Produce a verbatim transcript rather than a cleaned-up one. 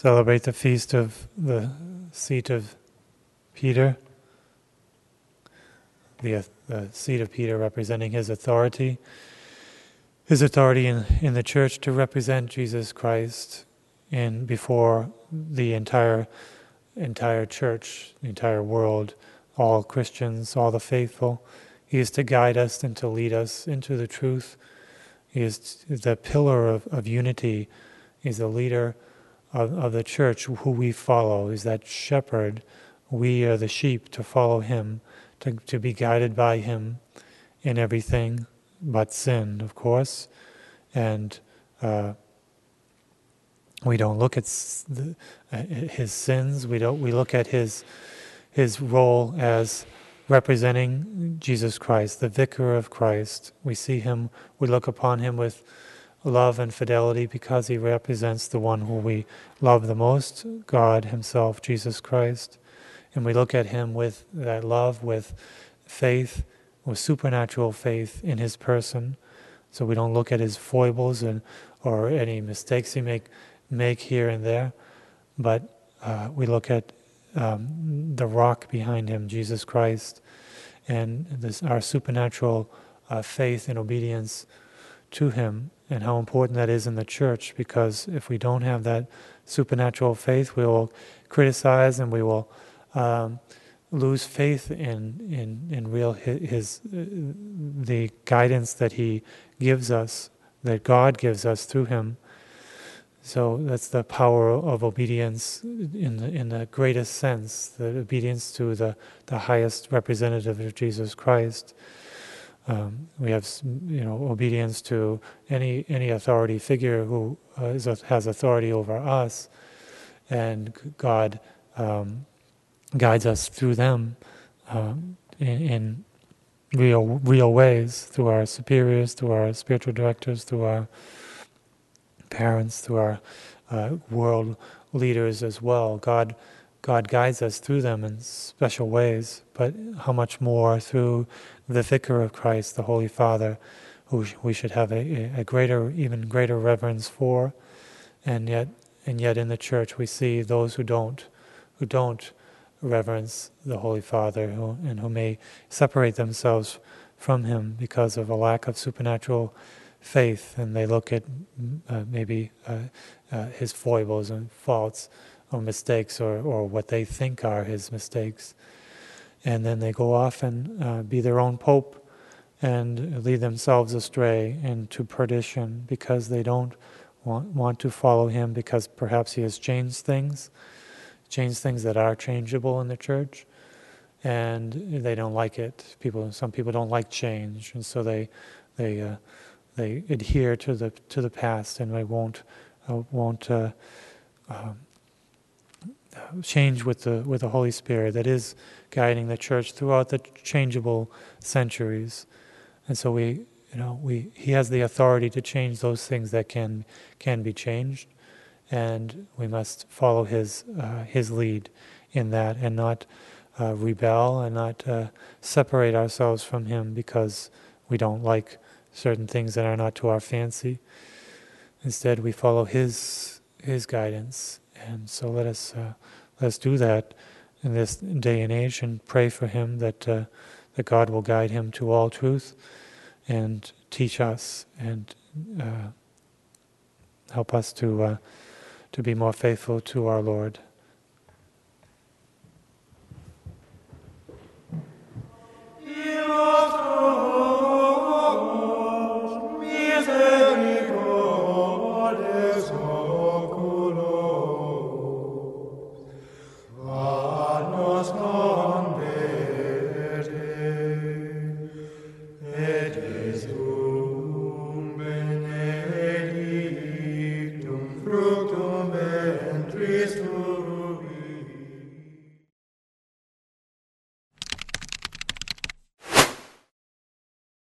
celebrate the feast of the seat of Peter, the, the seat of Peter representing his authority, his authority in, in the church to represent Jesus Christ in before the entire entire church, the entire world, all Christians, all the faithful. He is to guide us and to lead us into the truth. He is the pillar of, of unity. He's the leader of, of the church who we follow. He's that shepherd. We are the sheep to follow him, to, to be guided by him in everything but sin, of course. And uh, we don't look at the, uh, his sins. We don't. We look at his his role as representing Jesus Christ, the vicar of Christ. We see him. We look upon him with love and fidelity because he represents the one who we love the most, God himself, Jesus Christ. And we look at him with that love, with faith, with supernatural faith in his person. So we don't look at his foibles and or any mistakes he make make here and there, but uh, we look at um, the rock behind him, Jesus Christ, and this our supernatural uh, faith and obedience to him, and how important that is in the church. Because if we don't have that supernatural faith, we will criticize and we will um, lose faith in in in real his, his uh, the guidance that he gives us, that God gives us through him. So that's the power of obedience in the, in the greatest sense, the obedience to the, the highest representative of Jesus Christ. Um, we have, you know, obedience to any any authority figure who uh, is, has authority over us, and God um, guides us through them um, in, in real real ways, through our superiors, through our spiritual directors, through our parents, through our uh, world leaders as well. God, God guides us through them in special ways, but how much more through the Vicar of Christ, the Holy Father, who we should have a, a greater, even greater reverence for, and yet, and yet in the church we see those who don't, who don't reverence the Holy Father, who, and who may separate themselves from him because of a lack of supernatural faith, and they look at uh, maybe uh, uh, his foibles and faults or mistakes, or, or what they think are his mistakes, and then they go off and uh, be their own pope and lead themselves astray into perdition because they don't want, want to follow him, because perhaps he has changed things, changed things that are changeable in the church, and they don't like it. People, some people don't like change, and so they they uh, They adhere to the to the past, and they won't uh, won't uh, uh, change with the with the Holy Spirit that is guiding the church throughout the changeable centuries. And so we, you know, we he has the authority to change those things that can can be changed, and we must follow his uh, his lead in that, and not uh, rebel, and not uh, separate ourselves from him because we don't like certain things that are not to our fancy. Instead, we follow his his guidance, and so let us uh, let us do that in this day and age, and pray for him that uh, that God will guide him to all truth, and teach us, and uh, help us to uh, to be more faithful to our Lord. Miserere